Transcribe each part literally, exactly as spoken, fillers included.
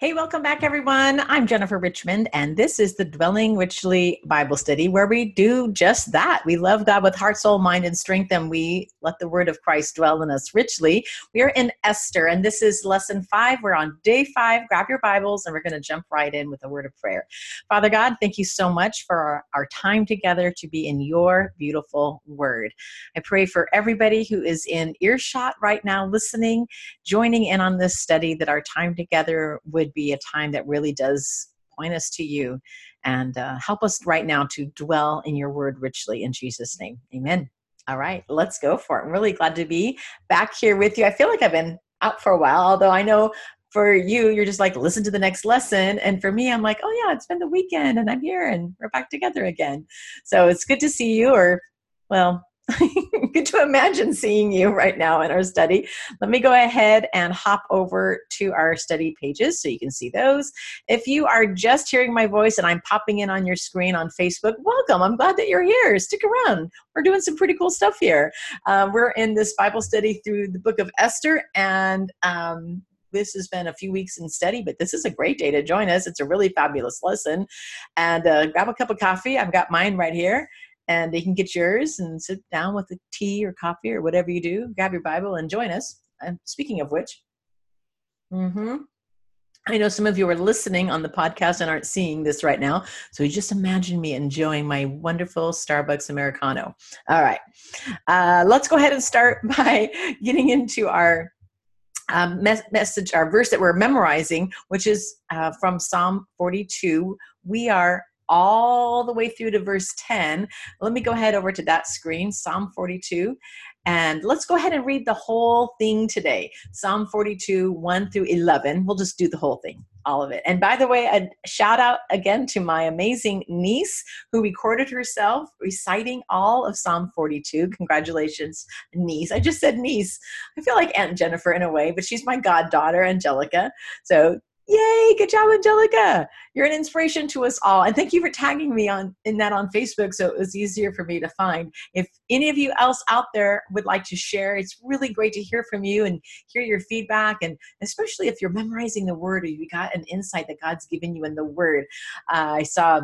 Hey, welcome back, everyone. I'm Jennifer Richmond, and this is the Dwelling Richly Bible Study, where we do just that. We love God with heart, soul, mind, and strength, and we let the word of Christ dwell in us richly. We are in Esther, and this is lesson five. We're on day five. Grab your Bibles, and we're going to jump right in with a word of prayer. Father God, thank you so much for our, our time together to be in your beautiful word. I pray for everybody who is in earshot right now, listening, joining in on this study, that our time together would be a time that really does point us to you and uh, help us right now to dwell in your word richly in Jesus' name. Amen. All right, let's go for it. I'm really glad to be back here with you. I feel like I've been out for a while, although I know for you, you're just like, listen to the next lesson. And for me, I'm like, oh yeah, it's been the weekend and I'm here and we're back together again. So it's good to see you, or well, good to imagine seeing you right now in our study. Let me go ahead and hop over to our study pages so you can see those. If you are just hearing my voice and I'm popping in on your screen on Facebook, welcome. I'm glad that you're here. Stick around. We're doing some pretty cool stuff here. Uh, we're in this Bible study through the book of Esther, and um, this has been a few weeks in study, but this is a great day to join us. It's a really fabulous lesson. And uh, grab a cup of coffee. I've got mine right here. And you can get yours and sit down with a tea or coffee or whatever you do. Grab your Bible and join us. And speaking of which, mm-hmm, I know some of you are listening on the podcast and aren't seeing this right now. So you just imagine me enjoying my wonderful Starbucks Americano. All right. Uh, let's go ahead and start by getting into our um, mes- message, our verse that we're memorizing, which is uh, from Psalm forty-two. We are all the way through to verse ten. Let me go ahead over to that screen, Psalm forty-two, and let's go ahead and read the whole thing today. Psalm forty-two, one through eleven. We'll just do the whole thing, all of it. And by the way, a shout out again to my amazing niece who recorded herself reciting all of Psalm forty-two. Congratulations, niece. I just said niece. I feel like Aunt Jennifer in a way, but she's my goddaughter, Angelica. So yay, good job, Angelica. You're an inspiration to us all. And thank you for tagging me on in that on Facebook, so it was easier for me to find. If any of you else out there would like to share, it's really great to hear from you and hear your feedback, and especially if you're memorizing the word or you got an insight that God's given you in the word. Uh, I saw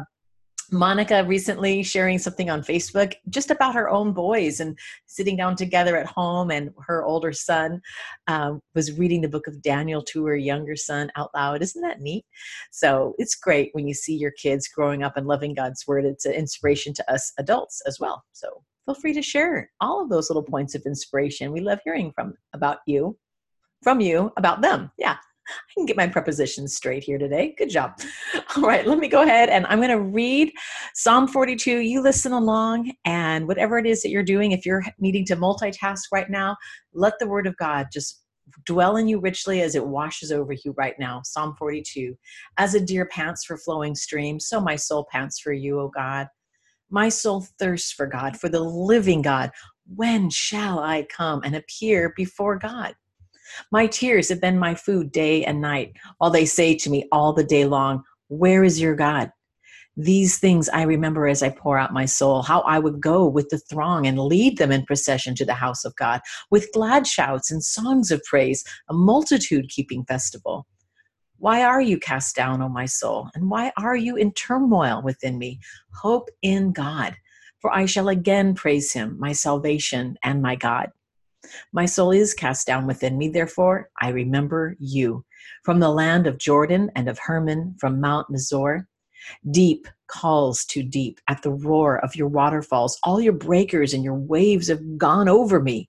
Monica recently sharing something on Facebook just about her own boys and sitting down together at home, and her older son um, was reading the book of Daniel to her younger son out loud. Isn't that neat? So it's great when you see your kids growing up and loving God's word. It's an inspiration to us adults as well. So feel free to share all of those little points of inspiration. We love hearing from about you, from you about them. Yeah. I can get my prepositions straight here today. Good job. All right, let me go ahead and I'm going to read Psalm forty-two. You listen along, and whatever it is that you're doing, if you're needing to multitask right now, let the word of God just dwell in you richly as it washes over you right now. Psalm forty-two. As a deer pants for flowing streams, so my soul pants for you, O God. My soul thirsts for God, for the living God. When shall I come and appear before God? My tears have been my food day and night, while they say to me all the day long, where is your God? These things I remember as I pour out my soul, how I would go with the throng and lead them in procession to the house of God, with glad shouts and songs of praise, a multitude keeping festival. Why are you cast down, O my soul? And why are you in turmoil within me? Hope in God, for I shall again praise him, my salvation and my God. My soul is cast down within me, therefore I remember you. From the land of Jordan and of Hermon, from Mount Mizor, deep calls to deep at the roar of your waterfalls. All your breakers and your waves have gone over me.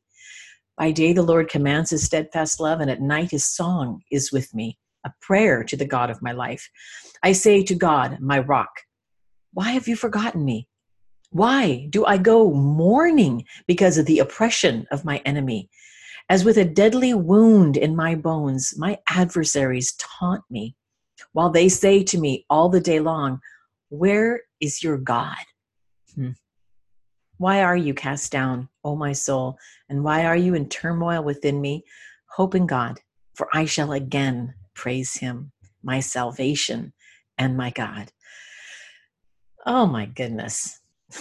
By day the Lord commands his steadfast love, and at night his song is with me, a prayer to the God of my life. I say to God, my rock, why have you forgotten me? Why do I go mourning because of the oppression of my enemy? As with a deadly wound in my bones, my adversaries taunt me, while they say to me all the day long, where is your God? Hmm. Why are you cast down, O my soul? And why are you in turmoil within me? Hope in God, for I shall again praise him, my salvation and my God. Oh my goodness.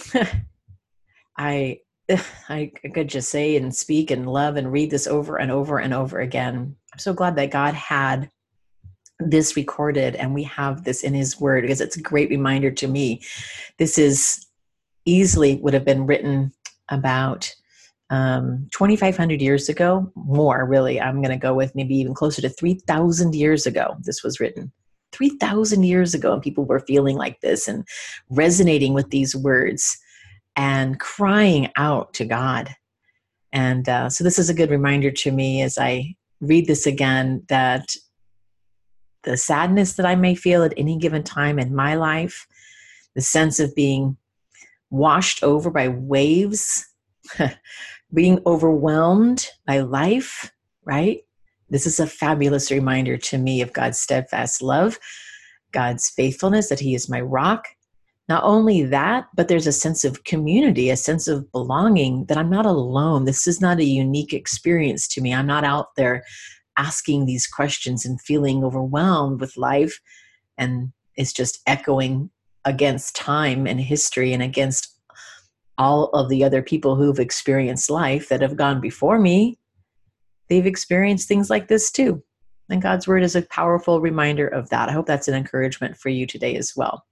I I could just say and speak and love and read this over and over and over again. I'm so glad that God had this recorded and we have this in his word, because it's a great reminder to me. This is easily would have been written about um, twenty-five hundred years ago, more really. I'm going to go with maybe even closer to three thousand years ago. This was written three thousand years ago, and people were feeling like this and resonating with these words and crying out to God. And uh, so this is a good reminder to me as I read this again, that the sadness that I may feel at any given time in my life, the sense of being washed over by waves, being overwhelmed by life, right? This is a fabulous reminder to me of God's steadfast love, God's faithfulness, that he is my rock. Not only that, but there's a sense of community, a sense of belonging, that I'm not alone. This is not a unique experience to me. I'm not out there asking these questions and feeling overwhelmed with life. And it's just echoing against time and history and against all of the other people who've experienced life that have gone before me. They've experienced things like this too. And God's word is a powerful reminder of that. I hope that's an encouragement for you today as well.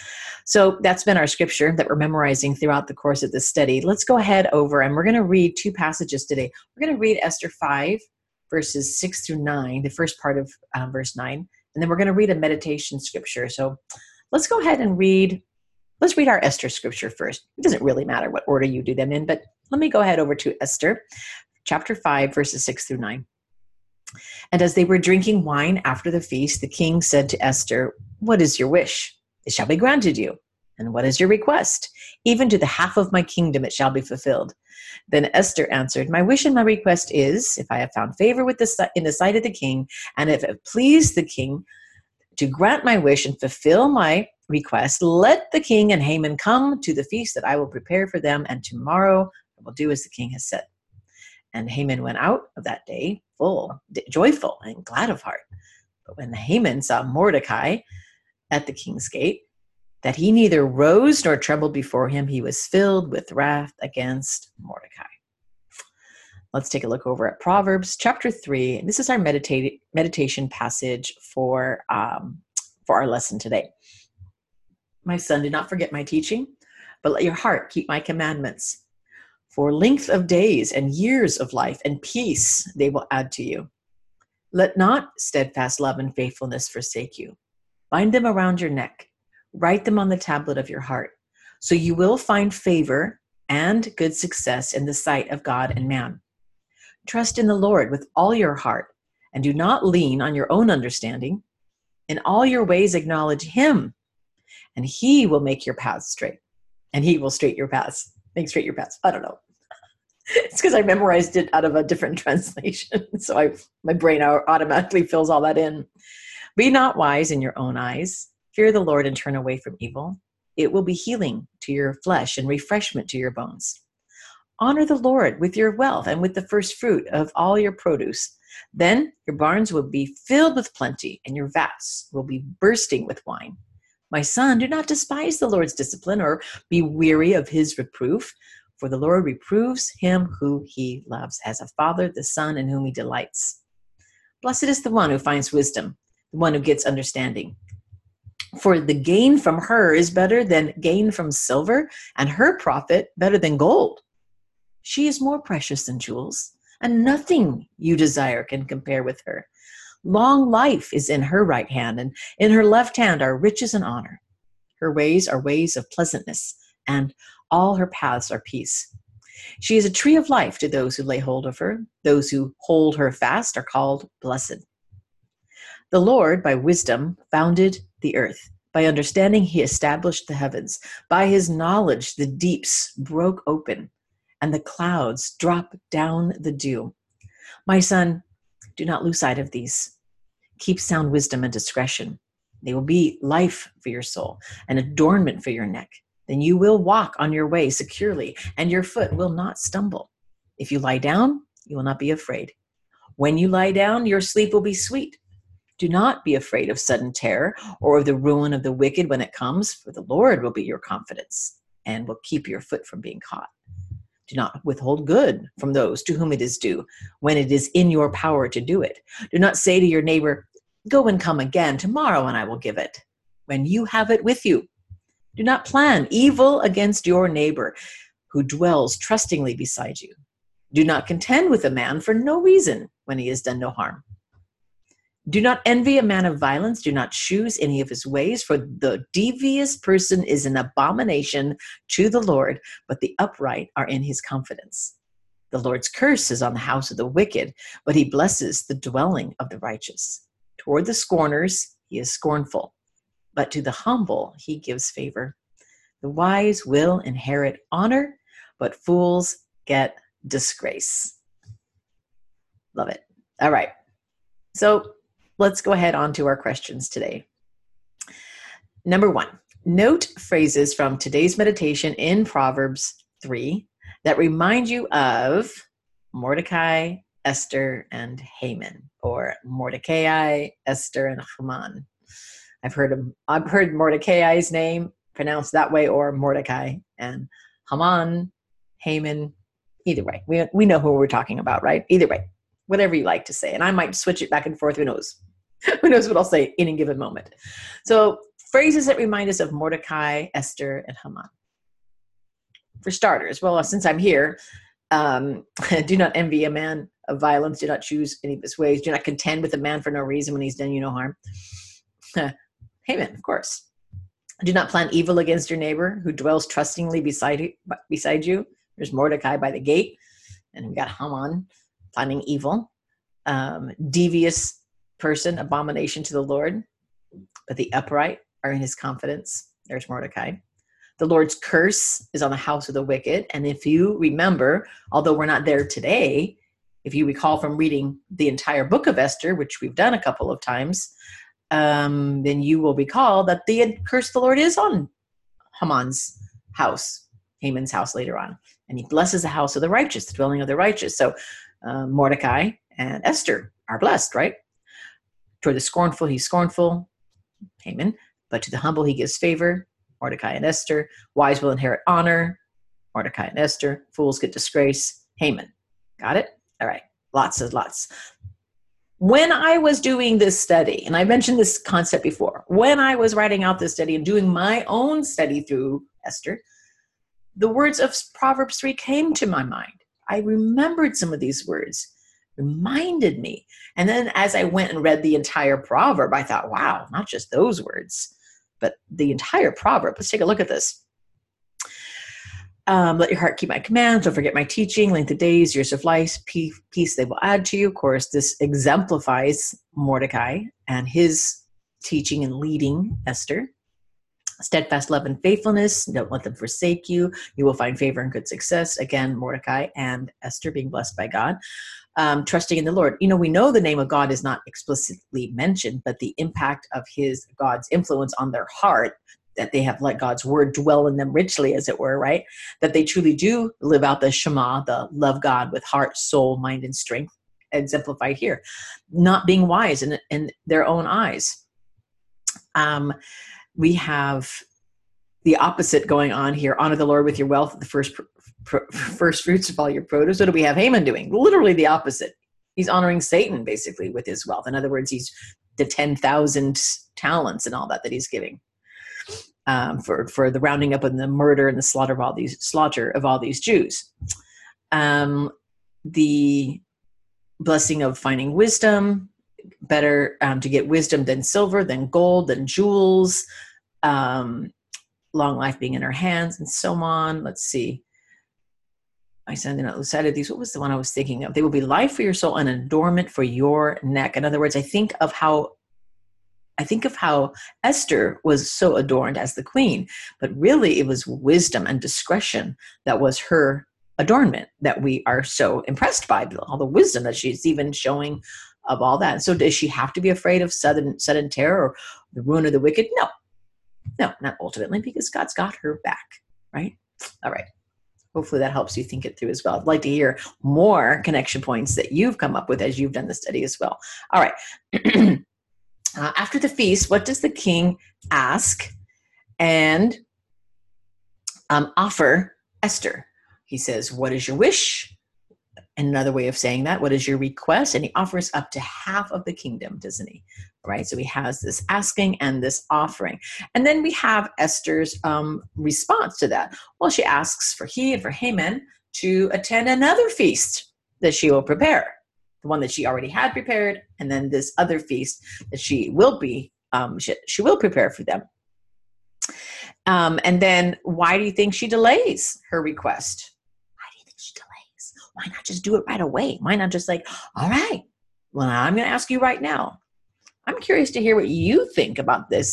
So that's been our scripture that we're memorizing throughout the course of this study. Let's go ahead over and we're going to read two passages today. We're going to read Esther five, verses six through nine, the first part of uh, verse nine, and then we're going to read a meditation scripture. So let's go ahead and read, let's read our Esther scripture first. It doesn't really matter what order you do them in, but let me go ahead over to Esther, chapter five, verses six through nine. And as they were drinking wine after the feast, the king said to Esther, "What is your wish? It shall be granted you. And what is your request? Even to the half of my kingdom it shall be fulfilled." Then Esther answered, "My wish and my request is, if I have found favor with the, in the sight of the king, and if it please the king to grant my wish and fulfill my request, let the king and Haman come to the feast that I will prepare for them, and tomorrow I will do as the king has said." And Haman went out of that day full, joyful, and glad of heart. But when Haman saw Mordecai at the king's gate, that he neither rose nor trembled before him, he was filled with wrath against Mordecai. Let's take a look over at Proverbs chapter three. And this is our medita- meditation passage for, um, for our lesson today. "My son, do not forget my teaching, but let your heart keep my commandments. For length of days and years of life and peace they will add to you. Let not steadfast love and faithfulness forsake you. Bind them around your neck. Write them on the tablet of your heart. So you will find favor and good success in the sight of God and man. Trust in the Lord with all your heart, and do not lean on your own understanding. In all your ways acknowledge him, and he will make your paths straight. And he will straight your paths. Make straight your paths. I don't know. It's because I memorized it out of a different translation. So I, my brain automatically fills all that in. Be not wise in your own eyes. Fear the Lord and turn away from evil. It will be healing to your flesh and refreshment to your bones. Honor the Lord with your wealth and with the first fruit of all your produce. Then your barns will be filled with plenty, and your vats will be bursting with wine. My son, do not despise the Lord's discipline or be weary of his reproof, for the Lord reproves him who he loves, as a father the son in whom he delights. Blessed is the one who finds wisdom, the one who gets understanding. For the gain from her is better than gain from silver, and her profit better than gold. She is more precious than jewels, and nothing you desire can compare with her. Long life is in her right hand, and in her left hand are riches and honor. Her ways are ways of pleasantness, and all her paths are peace. She is a tree of life to those who lay hold of her. Those who hold her fast are called blessed. The Lord, by wisdom, founded the earth. By understanding, he established the heavens. By his knowledge, the deeps broke open, and the clouds dropped down the dew. My son, do not lose sight of these. Keep sound wisdom and discretion. They will be life for your soul, an adornment for your neck. Then you will walk on your way securely, and your foot will not stumble. If you lie down, you will not be afraid. When you lie down, your sleep will be sweet. Do not be afraid of sudden terror or of the ruin of the wicked when it comes, for the Lord will be your confidence and will keep your foot from being caught. Do not withhold good from those to whom it is due when it is in your power to do it. Do not say to your neighbor, Go and come again tomorrow, and I will give it, when you have it with you. Do not plan evil against your neighbor who dwells trustingly beside you. Do not contend with a man for no reason when he has done no harm. Do not envy a man of violence. Do not choose any of his ways, for the devious person is an abomination to the Lord, but the upright are in his confidence. The Lord's curse is on the house of the wicked, but he blesses the dwelling of the righteous. Toward the scorners, he is scornful, but to the humble, he gives favor. The wise will inherit honor, but fools get disgrace. Love it. All right. So let's go ahead on to our questions today. Number one, note phrases from today's meditation in Proverbs three that remind you of Mordecai, Esther, and Haman, or Mordecai, Esther, and Haman. I've heard of, I've heard Mordecai's name pronounced that way, or Mordecai, and Haman, Haman. Either way, we we know who we're talking about, right? Either way, whatever you like to say, and I might switch it back and forth. Who knows? Who knows what I'll say in a given moment? So phrases that remind us of Mordecai, Esther, and Haman. For starters, well, since I'm here, um, do not envy a man of violence. Do not choose any of his ways. Do not contend with a man for no reason when he's done you no harm. Haman, of course. Do not plan evil against your neighbor who dwells trustingly beside you. Beside you. There's Mordecai by the gate, and we got Haman planning evil. Um, devious person, abomination to the Lord, but the upright are in his confidence. There's Mordecai. The Lord's curse is on the house of the wicked. And if you remember, although we're not there today, if you recall from reading the entire book of Esther, which we've done a couple of times, um, then you will recall that the curse of the Lord is on Haman's house, Haman's house later on. And he blesses the house of the righteous, the dwelling of the righteous. So uh, Mordecai and Esther are blessed, right? Toward the scornful, he's scornful, Haman. But to the humble, he gives favor, Mordecai and Esther. Wise will inherit honor, Mordecai and Esther. Fools get disgrace, Haman. Got it? All right. Lots and lots. When I was doing this study, and I mentioned this concept before, when I was writing out this study and doing my own study through Esther, the words of Proverbs three came to my mind. I remembered some of these words, reminded me. And then as I went and read the entire proverb, I thought, wow, not just those words, but the entire proverb. Let's take a look at this. Um, let your heart keep my commands. Don't forget my teaching. Length of days, years of life, peace, peace they will add to you. Of course, this exemplifies Mordecai and his teaching and leading Esther. Steadfast love and faithfulness. Don't let them forsake you. You will find favor and good success. Again, Mordecai and Esther being blessed by God. Um, trusting in the Lord. You know, we know the name of God is not explicitly mentioned, but the impact of his, God's influence on their heart, that they have let God's word dwell in them richly, as it were, right? That they truly do live out the Shema, the love God with heart, soul, mind, and strength, exemplified here. Not being wise in, in their own eyes. Um, we have the opposite going on here. Honor the Lord with your wealth, the first pr- first fruits of all your produce. What do we have Haman doing? Literally the opposite. He's honoring Satan, basically, with his wealth. In other words, he's the ten thousand talents and all that that he's giving. Um, for, for the rounding up and the murder and the slaughter of all these slaughter of all these Jews. Um, the blessing of finding wisdom, better um, to get wisdom than silver, than gold, than jewels, um, long life being in her hands, and so on. Let's see. I send out outside of these. What was the one I was thinking of? They will be life for your soul and adornment for your neck. In other words, I think of how I think of how Esther was so adorned as the queen, but really it was wisdom and discretion that was her adornment, that we are so impressed by, all the wisdom that she's even showing of all that. So does she have to be afraid of sudden, sudden terror or the ruin of the wicked? No, no, not ultimately, because God's got her back, right? All right. Hopefully that helps you think it through as well. I'd like to hear more connection points that you've come up with as you've done the study as well. All right. Uh, after the feast, what does the king ask and um, offer Esther? He says, what is your wish? And another way of saying that, what is your request? And he offers up to half of the kingdom, doesn't he? Right? So he has this asking and this offering. And then we have Esther's um, response to that. Well, she asks for he and for Haman to attend another feast that she will prepare, the one that she already had prepared, and then this other feast that she will be, um, she, she will prepare for them. Um, and then why do you think she delays her request? Why do you think she delays? Why not just do it right away? Why not just like, all right, well, I'm going to ask you right now. I'm curious to hear what you think about this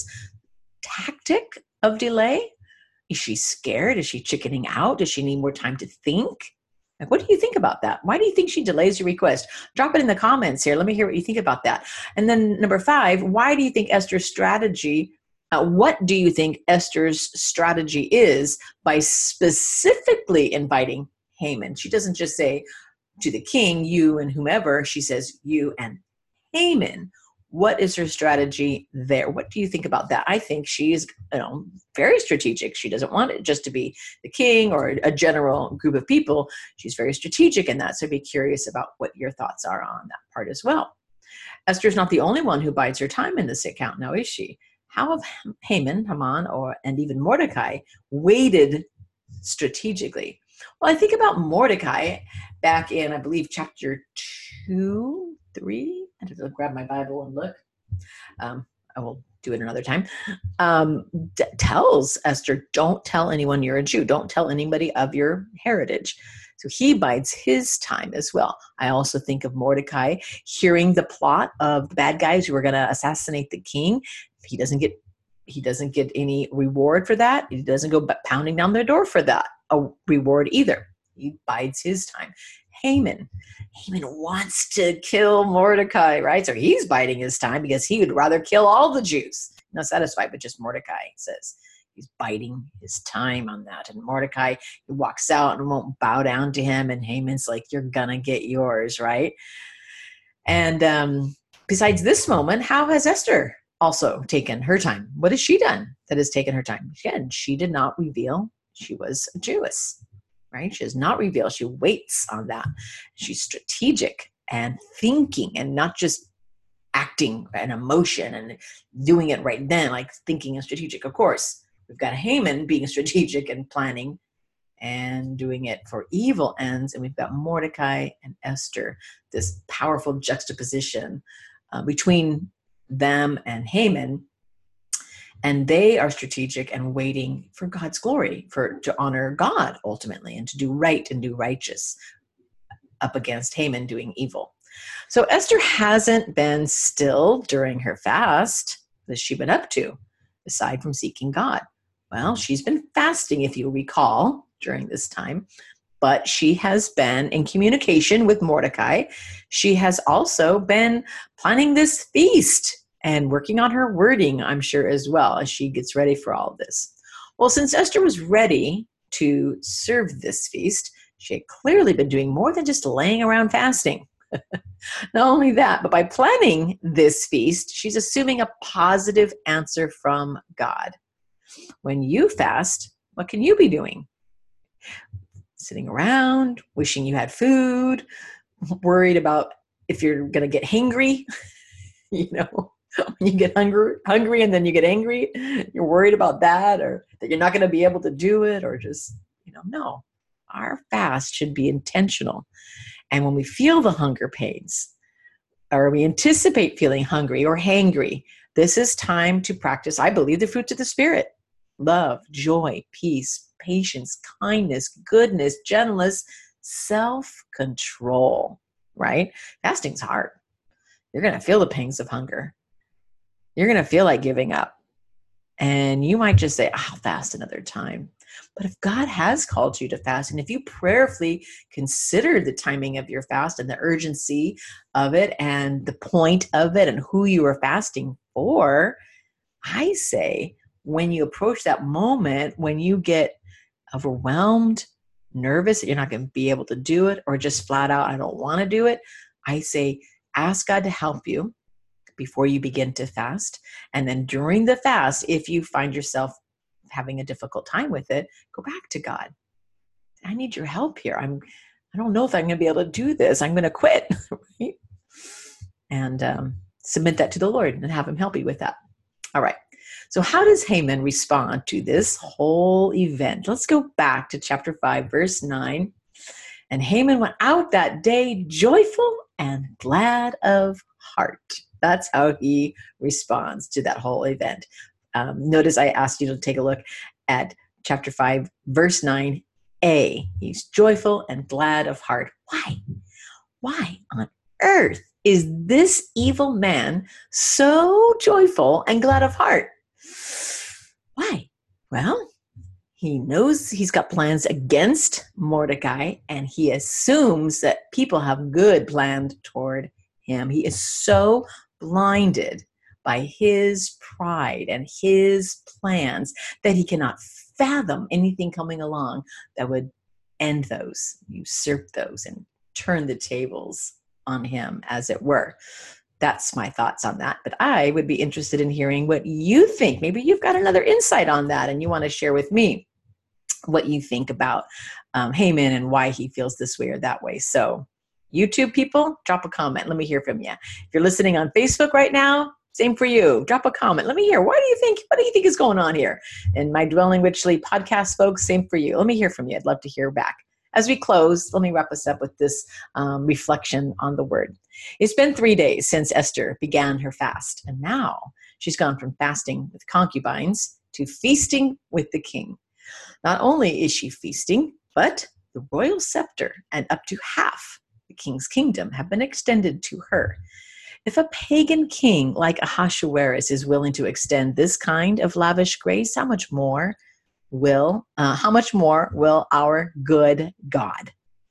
tactic of delay. Is she scared? Is she chickening out? Does she need more time to think? Like, what do you think about that? Why do you think she delays your request? Drop it in the comments here. Let me hear what you think about that. And then number five, why do you think Esther's strategy, uh, what do you think Esther's strategy is by specifically inviting Haman? She doesn't just say to the king, you and whomever. She says you and Haman. What is her strategy there? What do you think about that? I think she's, you know, very strategic. She doesn't want it just to be the king or a general group of people. She's very strategic in that. So I'd be curious about what your thoughts are on that part as well. Esther's not the only one who bides her time in this account now, is she? How have Haman, Haman, or and even Mordecai waited strategically? Well, I think about Mordecai back in, I believe, chapter two, three. I have to grab my Bible and look. Um, I will do it another time. Um, d- tells Esther, don't tell anyone you're a Jew. Don't tell anybody of your heritage. So he bides his time as well. I also think of Mordecai hearing the plot of the bad guys who were going to assassinate the king. He doesn't get he doesn't get any reward for that. He doesn't go pounding down their door for that a reward either. He bides his time. Haman. Haman wants to kill Mordecai, right? So he's biding his time because he would rather kill all the Jews. Not satisfied with just Mordecai, says. He's biding his time on that. And Mordecai, he walks out and won't bow down to him. And Haman's like, you're going to get yours, right? And um, besides this moment, how has Esther also taken her time? What has she done that has taken her time? Again, she did not reveal she was a Jewess. Right? She does not reveal. She waits on that. She's strategic and thinking and not just acting and emotion and doing it right then, like thinking and strategic. Of course, we've got Haman being strategic and planning and doing it for evil ends. And we've got Mordecai and Esther, this powerful juxtaposition uh, between them and Haman. And they are strategic and waiting for God's glory, for to honor God ultimately, and to do right and do righteous up against Haman doing evil. So Esther hasn't been still during her fast. What has she been up to, aside from seeking God? Well, she's been fasting, if you recall, during this time. But she has been in communication with Mordecai. She has also been planning this feast and working on her wording, I'm sure, as well, as she gets ready for all of this. Well, since Esther was ready to serve this feast, she had clearly been doing more than just laying around fasting. Not only that, but by planning this feast, she's assuming a positive answer from God. When you fast, what can you be doing? Sitting around, wishing you had food, worried about if you're going to get hangry, you know? When you get hungry, hungry and then you get angry, you're worried about that, or that you're not going to be able to do it, or just, you know, no. Our fast should be intentional. And when we feel the hunger pains, or we anticipate feeling hungry or hangry, this is time to practice, I believe, the fruits of the Spirit. Love, joy, peace, patience, kindness, goodness, gentleness, self-control, right? Fasting's hard. You're going to feel the pangs of hunger. You're going to feel like giving up. And you might just say, I'll fast another time. But if God has called you to fast, and if you prayerfully consider the timing of your fast and the urgency of it and the point of it and who you are fasting for, I say, when you approach that moment, when you get overwhelmed, nervous that you're not going to be able to do it, or just flat out, I don't want to do it, I say, ask God to help you before you begin to fast. And then during the fast, if you find yourself having a difficult time with it, go back to God. I need your help here. I'm I don't know if I'm going to be able to do this. I'm going to quit. Right? And um, submit that to the Lord and have him help you with that. All right. So how does Haman respond to this whole event? Let's go back to chapter five, verse nine. And Haman went out that day joyful and glad of heart. That's how he responds to that whole event. Um, notice I asked you to take a look at chapter five, verse nine a. He's joyful and glad of heart. Why? Why on earth is this evil man so joyful and glad of heart? Why? Well, he knows he's got plans against Mordecai, and he assumes that people have good planned toward him. He is so blinded by his pride and his plans that he cannot fathom anything coming along that would end those, usurp those, and turn the tables on him, as it were. That's my thoughts on that. But I would be interested in hearing what you think. Maybe you've got another insight on that and you want to share with me what you think about um, Haman and why he feels this way or that way. So YouTube people, drop a comment. Let me hear from you. If you're listening on Facebook right now, same for you. Drop a comment. Let me hear. Why do you think, what do you think is going on here? And my Dwelling Richly podcast folks, same for you. Let me hear from you. I'd love to hear back. As we close, let me wrap us up with this um, reflection on the word. It's been three days since Esther began her fast, and now she's gone from fasting with concubines to feasting with the king. Not only is she feasting, but the royal scepter and up to half the king's kingdom have been extended to her. If a pagan king like Ahasuerus is willing to extend this kind of lavish grace, how much more will, uh, how much more will our good God?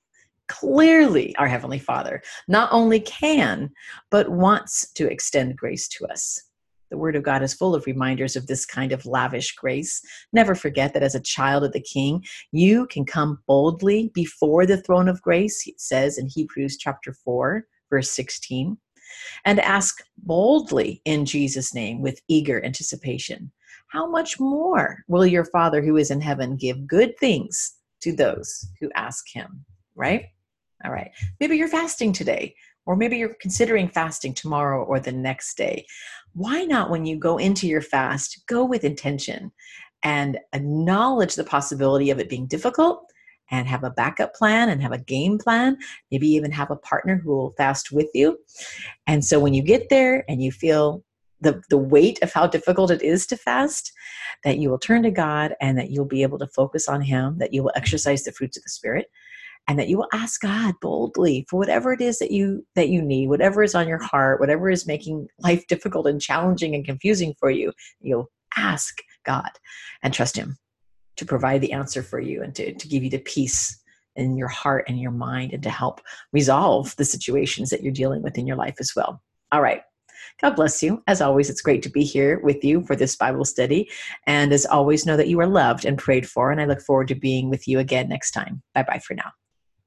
Clearly, our Heavenly Father not only can, but wants to extend grace to us. The Word of God is full of reminders of this kind of lavish grace. Never forget that as a child of the King, you can come boldly before the throne of grace, it says in Hebrews chapter four, verse sixteen, and ask boldly in Jesus' name with eager anticipation. How much more will your Father who is in heaven give good things to those who ask him, right? All right. Maybe you're fasting today, or maybe you're considering fasting tomorrow or the next day. Why not, when you go into your fast, go with intention and acknowledge the possibility of it being difficult, and have a backup plan and have a game plan, maybe even have a partner who will fast with you. And so when you get there and you feel the, the weight of how difficult it is to fast, that you will turn to God and that you'll be able to focus on him, that you will exercise the fruits of the Spirit, and that you will ask God boldly for whatever it is that you that you need, whatever is on your heart, whatever is making life difficult and challenging and confusing for you. You'll ask God and trust him to provide the answer for you and to, to give you the peace in your heart and your mind, and to help resolve the situations that you're dealing with in your life as well. All right. God bless you. As always, it's great to be here with you for this Bible study. And as always, know that you are loved and prayed for, and I look forward to being with you again next time. Bye-bye for now.